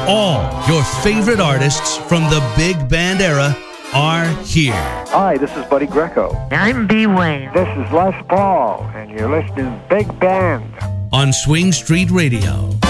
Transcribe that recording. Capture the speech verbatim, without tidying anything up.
All your favorite artists from the big band era are here. Hi, this is Buddy Greco. I'm B. Wayne. This is Les Paul, and you're listening to Big Band on Swing Street Radio.